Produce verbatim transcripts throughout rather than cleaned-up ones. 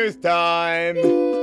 youth time.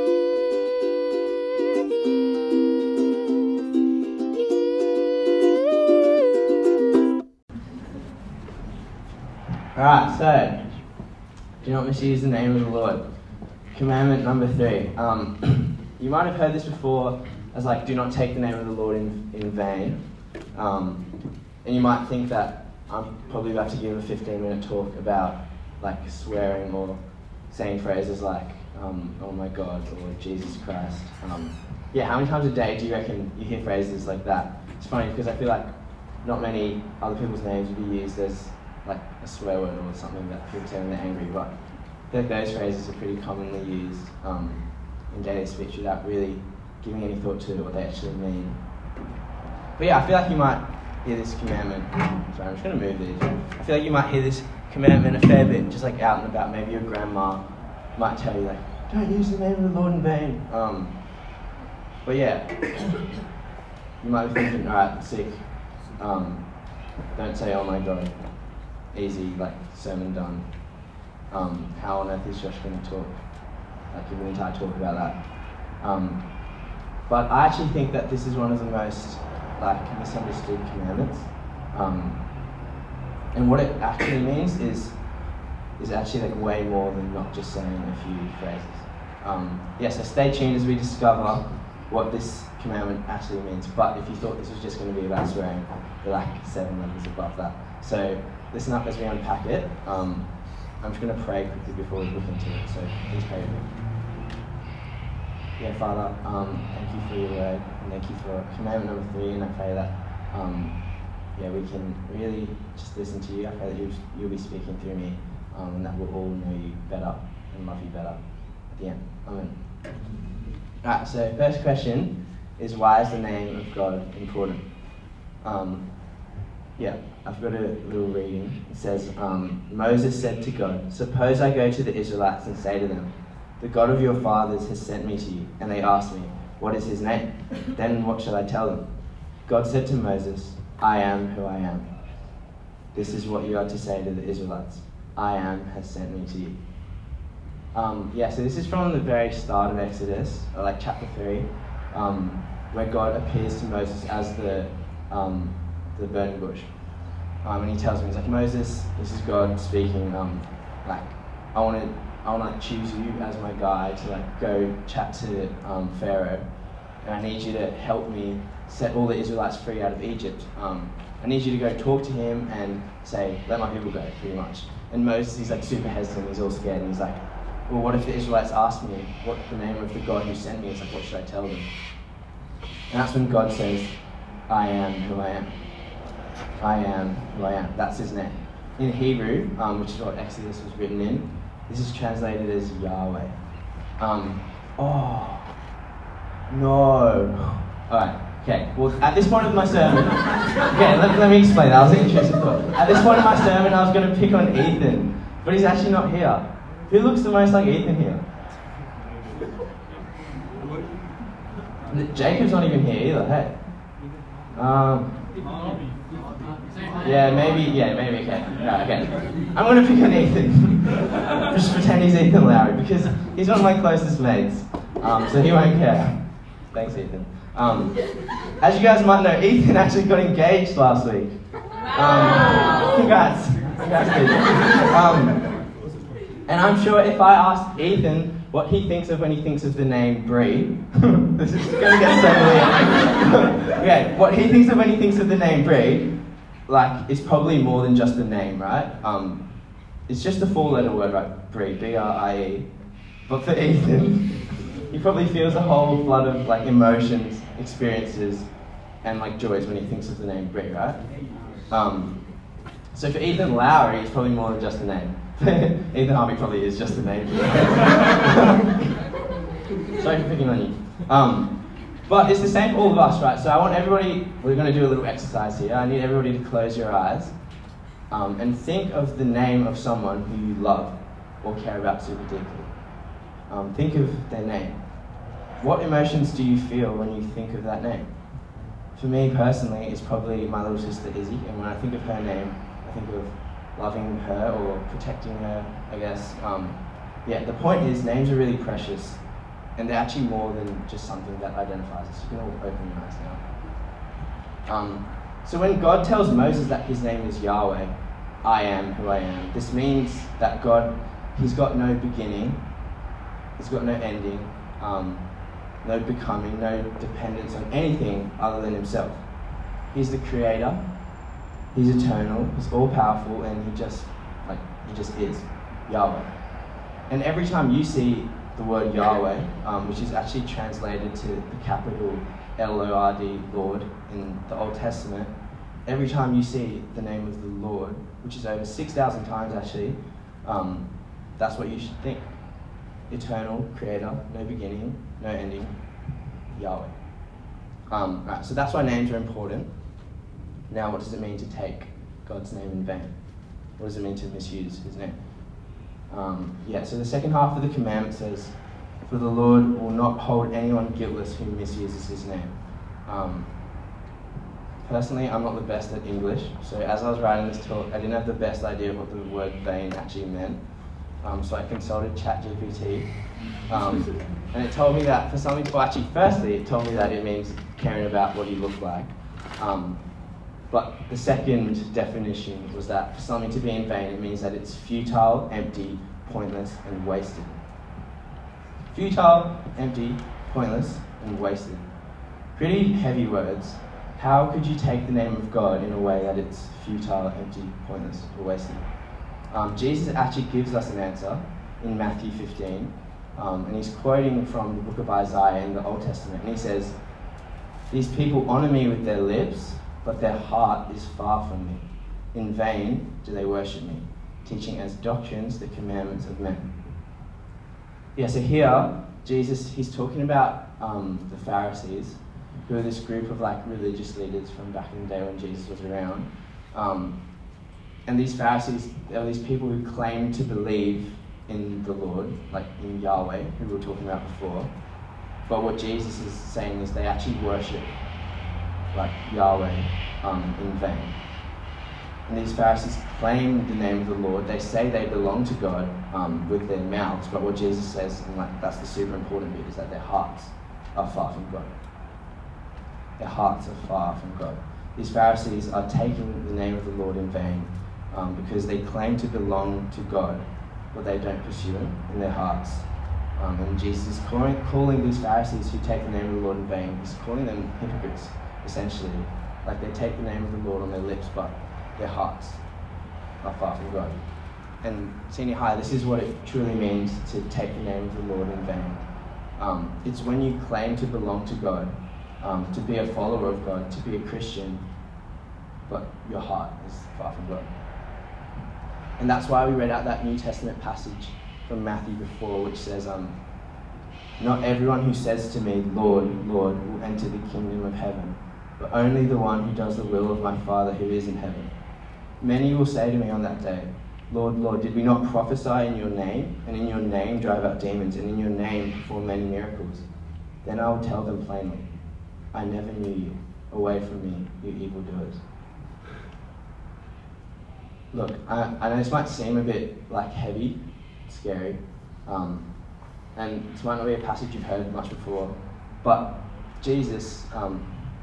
Alright, so, do not misuse the name of the Lord. Commandment number three. Um, you might have heard this before as like, do not take the name of the Lord in, in vain. Um, and you might think that I'm probably about to give a fifteen minute talk about like swearing or saying phrases like, um, oh my God, or Jesus Christ. Um, yeah, how many times a day do you reckon you hear phrases like that? It's funny because I feel like not many other people's names would be used as like a swear word or something that people say when they're angry, but I feel like those phrases are pretty commonly used um, in daily speech without really giving any thought to what they actually mean. But yeah, I feel like you might hear this commandment. Sorry, I'm just going to move these. I feel like you might hear this commandment a fair bit, just like out and about. Maybe your grandma might tell you like, don't use the name of the Lord in vain. Um, but yeah, you might be thinking, alright, sick. Um, don't say, oh my God. Easy, like, sermon done. Um, how on earth is Josh going to talk? Like, give an entire talk about that. Um, but I actually think that this is one of the most, like, misunderstood commandments. Um, and what it actually means is, is actually, like, way more than not just saying a few phrases. Um, yeah, so stay tuned as we discover what this commandment actually means. But if you thought this was just going to be about swearing, we're like seven levels above that. So listen up as we unpack it. Um, I'm just going to pray quickly before we look into it, so please pray with me. Yeah, Father, um, thank you for your word, and thank you for commandment number three, and I pray that um, yeah, we can really just listen to you. I pray that you'll, you'll be speaking through me, um, and that we'll all know you better and love you better at the end. Amen. Alright, so first question is, why is the name of God important? Um, Yeah, I've got a little reading. It says, um, Moses said to God, suppose I go to the Israelites and say to them, the God of your fathers has sent me to you, and they ask me, what is his name? Then what shall I tell them? God said to Moses, I am who I am. This is what you are to say to the Israelites. I am has sent me to you. Um, yeah, so this is from the very start of Exodus, or like chapter three, um, where God appears to Moses as the um, the burning bush. Um, and he tells me, he's like, Moses, this is God speaking, um, like, I want to I want to like, choose you as my guide to like go chat to um, Pharaoh, and I need you to help me set all the Israelites free out of Egypt. Um, I need you to go talk to him and say, let my people go, pretty much. And Moses, he's like super hesitant, he's all scared, and he's like, well, what if the Israelites ask me what the name of the God who sent me is? Like, what should I tell them? And that's when God says, I am who I am. I am who I am. That's his name. In Hebrew, um, which is what Exodus was written in, this is translated as Yahweh. Um, oh, no. Alright, okay. Well, at this point of my sermon, okay, let, let me explain. That was an interesting thought. At this point of my sermon, I was going to pick on Ethan, but he's actually not here. Who looks the most like Ethan here? Jacob's not even here either, hey? Um, yeah, maybe, yeah, maybe, okay. Right, okay. I'm going to pick on Ethan. Just pretend he's Ethan Lowry, because he's one of my closest mates. Um, so he won't care. Thanks, Ethan. Um, as you guys might know, Ethan actually got engaged last week. Um, congrats. Congrats, Ethan. Um, and I'm sure if I asked Ethan what he thinks of when he thinks of the name Bree, this is going to get so weird. Okay, what he thinks of when he thinks of the name Bree, like, it's probably more than just a name, right? Um, it's just a four-letter word, right? Bree, B R I E. But for Ethan, he probably feels a whole flood of like emotions, experiences, and like joys when he thinks of the name Bree, right? Um, so for Ethan Lowry, it's probably more than just a name. Ethan Harvey probably is just a name. Sorry for picking on you. Um, but it's the same for all of us, right? So I want everybody, we're going to do a little exercise here. I need everybody to close your eyes um, and think of the name of someone who you love or care about super deeply. Um, think of their name. What emotions do you feel when you think of that name? For me personally, it's probably my little sister Izzy, and when I think of her name, I think of loving her or protecting her, I guess. Um, yeah, the point is names are really precious, and they're actually more than just something that identifies us. You can all open your eyes now. Um, so when God tells Moses that his name is Yahweh, I am who I am, this means that God, he's got no beginning, he's got no ending, um, no becoming, no dependence on anything other than himself. He's the creator, he's eternal, he's all-powerful, and he just, like, he just is Yahweh. And every time you see the word Yahweh, um, which is actually translated to the capital L O R D, Lord, in the Old Testament, every time you see the name of the Lord, which is over six thousand times actually, um, that's what you should think. Eternal, creator, no beginning, no ending, Yahweh. Um, right, so that's why names are important. Now, what does it mean to take God's name in vain? What does it mean to misuse his name? Um, yeah, so the second half of the commandment says, for the Lord will not hold anyone guiltless who misuses his name. Um, personally, I'm not the best at English, so as I was writing this talk, I didn't have the best idea of what the word vain actually meant. Um, so I consulted ChatGPT, um, and it told me that for something, well actually firstly it told me that it means caring about what you look like. Um, but the second definition was that for something to be in vain, it means that it's futile, empty, pointless, and wasted. Futile, empty, pointless, and wasted. Pretty heavy words. How could you take the name of God in a way that it's futile, empty, pointless, or wasted? Um, Jesus actually gives us an answer in Matthew fifteen, um, and he's quoting from the book of Isaiah in the Old Testament, and he says, these people honour me with their lips, but their heart is far from me. In vain do they worship me, teaching as doctrines the commandments of men. Yeah, so here, Jesus, he's talking about um, the Pharisees, who are this group of like religious leaders from back in the day when Jesus was around. Um, and these Pharisees, they were these people who claimed to believe in the Lord, like in Yahweh, who we were talking about before. But what Jesus is saying is they actually worship like Yahweh um, in vain. And these Pharisees claim the name of the Lord. They say they belong to God um, with their mouths, but what Jesus says, and like that's the super important bit, is that their hearts are far from God. Their hearts are far from God. These Pharisees are taking the name of the Lord in vain um, because they claim to belong to God, but they don't pursue Him in their hearts. Um, and Jesus is calling, calling these Pharisees who take the name of the Lord in vain, he's calling them hypocrites, essentially. Like they take the name of the Lord on their lips, but their hearts are far from God. And senior high, this is what it truly means to take the name of the Lord in vain. Um, it's when you claim to belong to God, um, to be a follower of God, to be a Christian, but your heart is far from God. And that's why we read out that New Testament passage from Matthew before, which says, um, not everyone who says to me, Lord, Lord, will enter the kingdom of heaven, but only the one who does the will of my Father who is in heaven. Many will say to me on that day, Lord, Lord, did we not prophesy in your name, and in your name drive out demons, and in your name perform many miracles? Then I will tell them plainly, I never knew you. Away from me, you evildoers. Look, I, I know this might seem a bit like heavy, scary, um, and this might not be a passage you've heard much before, but Jesus, um,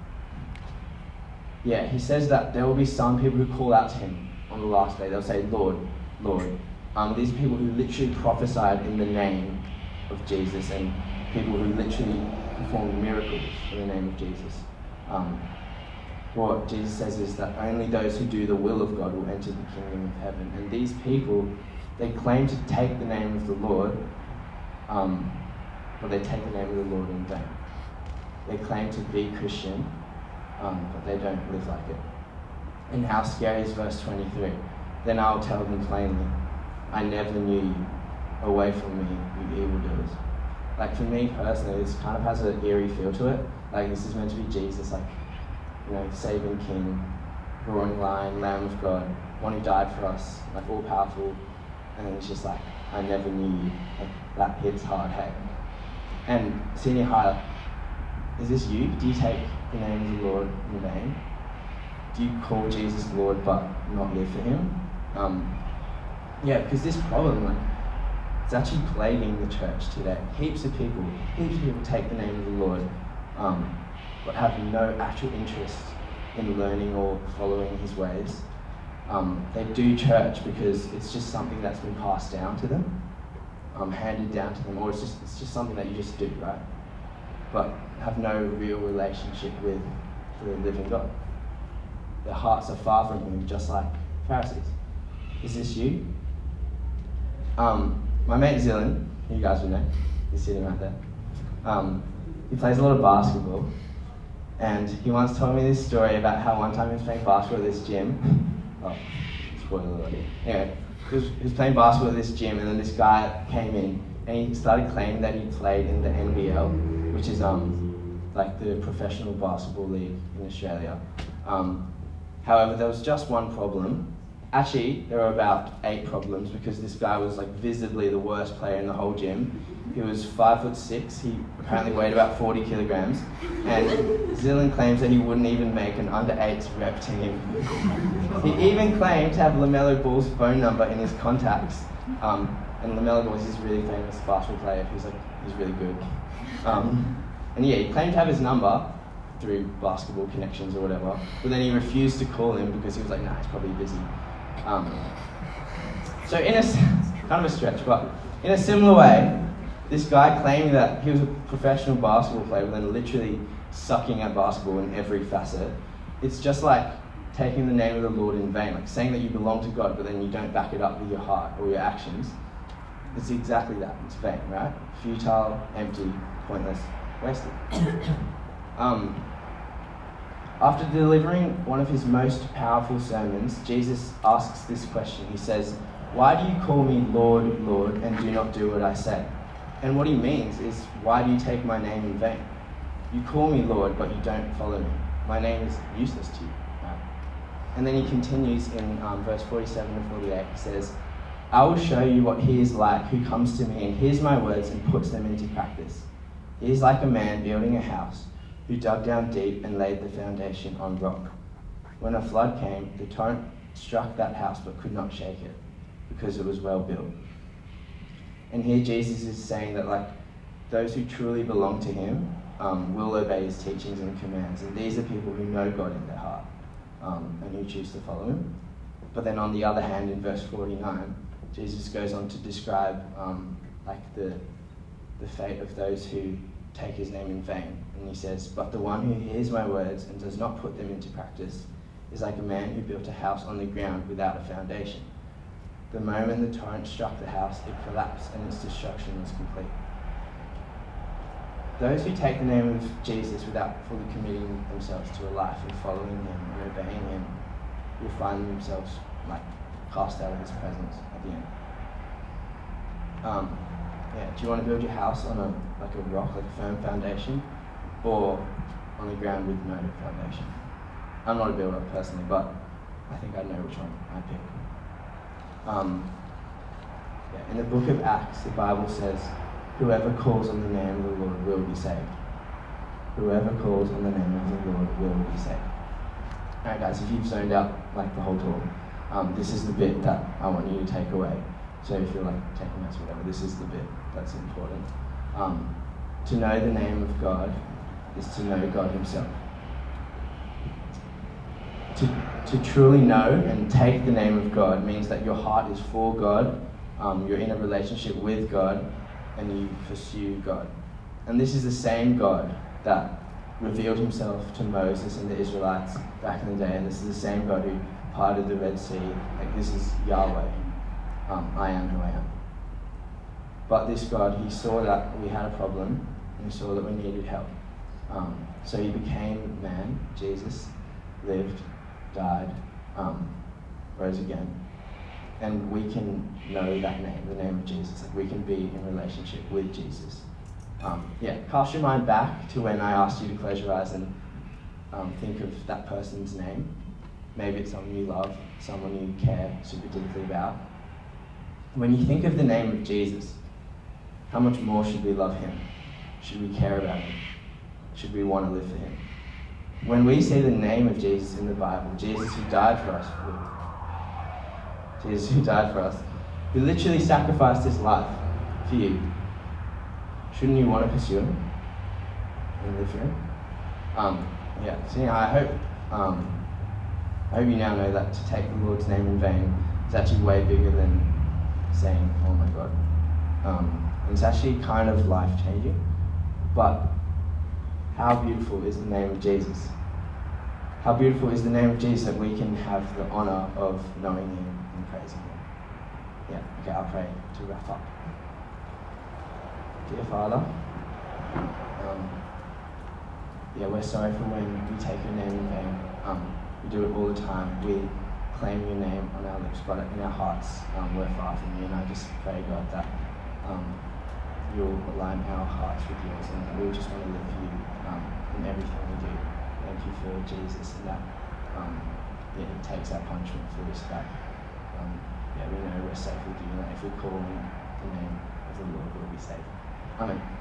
yeah, he says that there will be some people who call out to him on the last day. They'll say, Lord, Lord. Um, these are people who literally prophesied in the name of Jesus, and people who literally performed miracles in the name of Jesus. Um, what Jesus says is that only those who do the will of God will enter the kingdom of heaven. And these people, they claim to take the name of the Lord, um, but they take the name of the Lord in vain. They claim to be Christian, um, but they don't live like it. And how scary is verse twenty-three? Then I will tell them plainly, I never knew you. Away from me, you evildoers. Like for me personally, this kind of has an eerie feel to it. Like this is meant to be Jesus, like, you know, saving King, roaring lion, Lamb of God, one who died for us, like all powerful. And then it's just like, I never knew you. Like, that hits hard, hey. And senior high, is this you? Do you take the name of the Lord in vain? Do you call Jesus Lord but not live for him? Um, yeah, because this problem, like, It's actually plaguing the church today. Heaps of people, heaps of people take the name of the Lord, um, but have no actual interest in learning or following his ways. Um, they do church because it's just something that's been passed down to them, um, handed down to them, or it's just it's just something that you just do, right? But have no real relationship with the living God. Their hearts are far from him, just like Pharisees. Is this you? Um, my mate Zillan, who you guys will know, he's sitting right there. Um, he plays a lot of basketball, and he once told me this story about how one time he was playing basketball at this gym. Oh, spoiler alert. Anyway, he was, he was playing basketball at this gym, and then this guy came in, and he started claiming that he played in the N B L, which is um like the professional basketball league in Australia. Um, however, there was just one problem. Actually, there were about eight problems because this guy was like visibly the worst player in the whole gym. He was five foot six. He apparently weighed about forty kilograms, and Zillan claims that he wouldn't even make an under eights rep team. He even claimed to have LaMelo Ball's phone number in his contacts. Um, and LaMelo Ball is this really famous basketball player who's like he's really good. Um, and yeah, he claimed to have his number through basketball connections or whatever, but then he refused to call him because he was like, nah, he's probably busy. Um, so in a kind of a stretch, but in a similar way, this guy claiming that he was a professional basketball player, but then literally sucking at basketball in every facet. It's just like taking the name of the Lord in vain, like saying that you belong to God, but then you don't back it up with your heart or your actions. It's exactly that. It's vain, right? Futile, empty, pointless, wasted. um, After delivering one of his most powerful sermons, Jesus asks this question. He says, "Why do you call me Lord, Lord, and do not do what I say?" And what he means is, why do you take my name in vain? You call me Lord, but you don't follow me. My name is useless to you. Right? And then he continues in um, verse forty-seven and forty-eight. He says, "I will show you what he is like who comes to me and hears my words and puts them into practice. He is like a man building a house who dug down deep and laid the foundation on rock. When a flood came, the torrent struck that house but could not shake it, because it was well built." And here Jesus is saying that like those who truly belong to him um, will obey his teachings and commands. And these are people who know God in their heart um, and who choose to follow him. But then on the other hand, in verse forty-nine, Jesus goes on to describe um, like the, the fate of those who take his name in vain. And he says, "But the one who hears my words and does not put them into practice is like a man who built a house on the ground without a foundation. The moment the torrent struck the house, it collapsed and its destruction was complete." Those who take the name of Jesus without fully committing themselves to a life of following him and obeying him will find themselves like cast out of his presence at the end. Um, yeah, do you want to build your house on a like a rock, like a firm foundation, or on the ground with no foundation? I'm not a builder personally, but I think I know which one I pick. Um, yeah, in the book of Acts, the Bible says, "Whoever calls on the name of the Lord will be saved." Whoever calls on the name of the Lord will be saved. Alright guys, if you've zoned out like the whole talk, um, this is the bit that I want you to take away. So if you're like taking notes or whatever, this is the bit that's important. Um, to know the name of God is to know God himself. To, to truly know and take the name of God means that your heart is for God, um, you're in a relationship with God, and you pursue God. And this is the same God that revealed himself to Moses and the Israelites back in the day, and this is the same God who parted the Red Sea. Like, this is Yahweh. Um, I am who I am. But this God, he saw that we had a problem, and he saw that we needed help. Um, so he became man, Jesus, lived, died, um, rose again. And we can know that name, the name of Jesus. Like, we can be in relationship with Jesus. Um, yeah, cast your mind back to when I asked you to close your eyes and um, think of that person's name. Maybe it's someone you love, someone you care super deeply about. When you think of the name of Jesus, how much more should we love him? Should we care about him? Should we want to live for him? When we see the name of Jesus in the Bible, Jesus who died for us, Jesus who died for us, who literally sacrificed his life for you, shouldn't you want to pursue Him and live for Him? Um, yeah, so yeah, I hope, um, I hope you now know that to take the Lord's name in vain is actually way bigger than saying, oh my God. Um, and it's actually kind of life-changing. But how beautiful is the name of Jesus? How beautiful is the name of Jesus that we can have the honour of knowing Him and praising Him. Yeah, okay, I'll pray to wrap up. Dear Father, um, yeah, we're sorry for when we take your name in vain. Um, we do it all the time. We claim your name on our lips, but in our hearts, um, we're far from you. And I just pray, God, that um, you'll align our hearts with yours, and we just want to live for you um, in everything we do. Thank you for Jesus, and that um, yeah, He takes our punishment for us. That um, yeah, we know we're safe with you, and that if we call on the name of the Lord, we'll be safe. Amen.